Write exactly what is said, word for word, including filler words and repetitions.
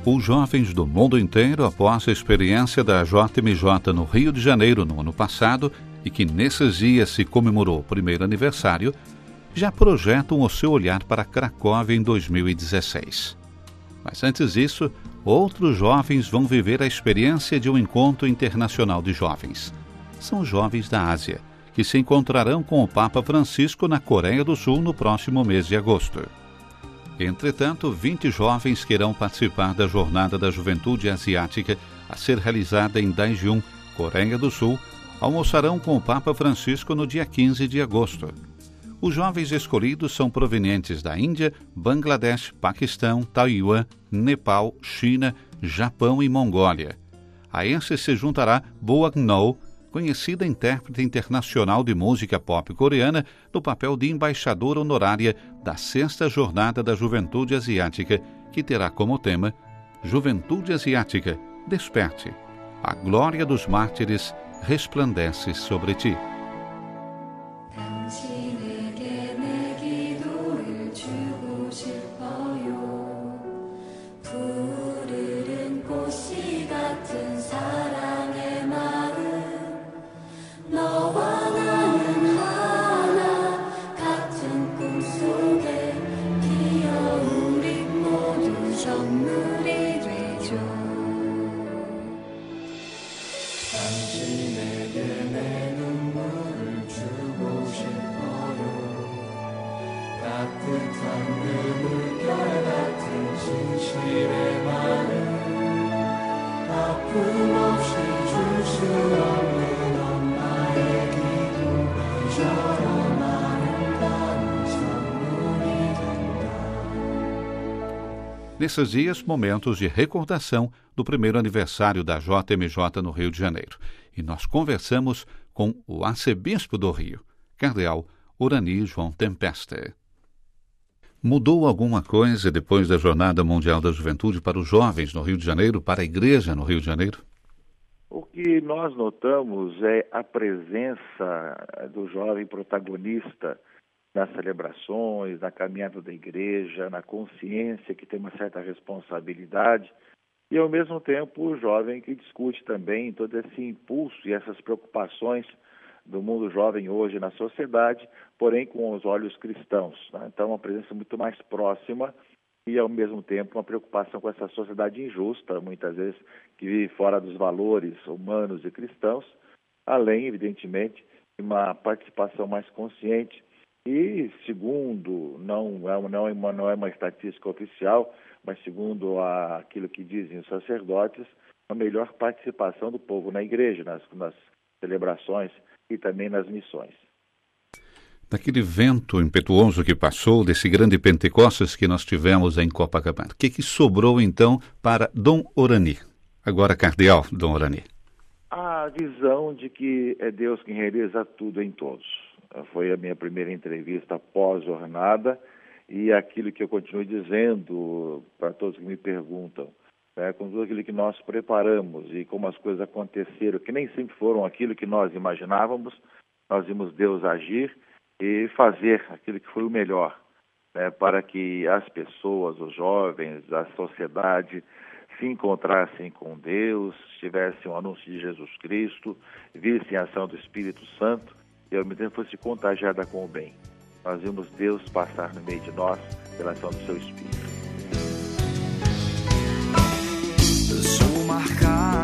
Os jovens do mundo inteiro, após a experiência da J M J no Rio de Janeiro no ano passado, e que nesses dias se comemorou o primeiro aniversário, já projetam o seu olhar para Cracóvia em dois mil e dezesseis. Mas antes disso, outros jovens vão viver a experiência de um encontro internacional de jovens. São os jovens da Ásia, que se encontrarão com o Papa Francisco na Coreia do Sul no próximo mês de agosto. Entretanto, vinte jovens que irão participar da Jornada da Juventude Asiática a ser realizada em Daejeon, Coreia do Sul, almoçarão com o Papa Francisco no dia quinze de agosto. Os jovens escolhidos são provenientes da Índia, Bangladesh, Paquistão, Taiwan, Nepal, China, Japão e Mongólia. A esses se juntará Bo Agno, conhecida intérprete internacional de música pop coreana, no papel de embaixadora honorária da sexta Jornada da Juventude Asiática, que terá como tema Juventude Asiática, desperte. A glória dos mártires resplandece sobre ti. Nesses dias, momentos de recordação do primeiro aniversário da J M J no Rio de Janeiro. E nós conversamos com o arcebispo do Rio, cardeal Urani João Tempesta. Mudou alguma coisa depois da Jornada Mundial da Juventude para os jovens no Rio de Janeiro, para a igreja no Rio de Janeiro? O que nós notamos é a presença do jovem protagonista nas celebrações, na caminhada da igreja, na consciência que tem uma certa responsabilidade e, ao mesmo tempo, o jovem que discute também todo esse impulso e essas preocupações do mundo jovem hoje na sociedade, porém com os olhos cristãos, né? Então, uma presença muito mais próxima e, ao mesmo tempo, uma preocupação com essa sociedade injusta, muitas vezes, que vive fora dos valores humanos e cristãos, além, evidentemente, de uma participação mais consciente. E, segundo, não é, não, é uma, não é uma estatística oficial, mas segundo a, aquilo que dizem os sacerdotes, a melhor participação do povo na igreja, nas, nas celebrações e também nas missões. Daquele vento impetuoso que passou, desse grande Pentecostes que nós tivemos em Copacabana, o que, que sobrou então para Dom Urani? Agora, cardeal Dom Urani. A visão de que é Deus quem realiza tudo em todos. Foi a minha primeira entrevista pós-jornada e aquilo que eu continuo dizendo para todos que me perguntam, né, com tudo aquilo que nós preparamos e como as coisas aconteceram, que nem sempre foram aquilo que nós imaginávamos, nós vimos Deus agir e fazer aquilo que foi o melhor, né, para que as pessoas, os jovens, a sociedade se encontrassem com Deus, tivessem o anúncio de Jesus Cristo, vissem a ação do Espírito Santo e ao mesmo tempo fosse contagiada com o bem. Nós vimos Deus passar no meio de nós pela ação do seu Espírito. Eu sou marcado